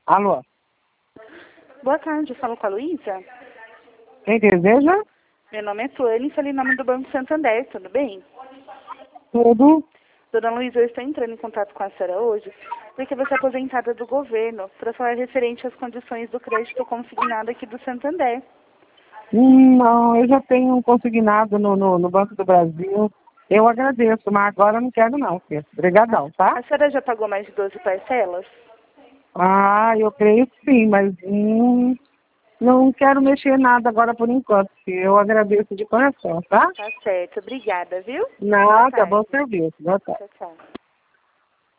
Alô? Boa tarde, eu falo com a Luísa. Quem deseja? Meu nome é Suane, falei em nome do Banco Santander, tudo bem? Tudo. Dona Luísa, eu estou entrando em contato com a senhora hoje, porque você é aposentada do governo, para falar referente às condições do crédito consignado aqui do Santander. Não, eu já tenho um consignado no Banco do Brasil. Eu agradeço, mas agora eu não quero não, filho. Obrigadão, tá? A senhora já pagou mais de 12 parcelas? Eu creio que sim, mas não quero mexer nada agora por enquanto, filho. Eu agradeço de coração, tá? Tá certo, obrigada, viu? Boa Nada, tarde. bom serviço. Boa tarde. Tchau, tchau.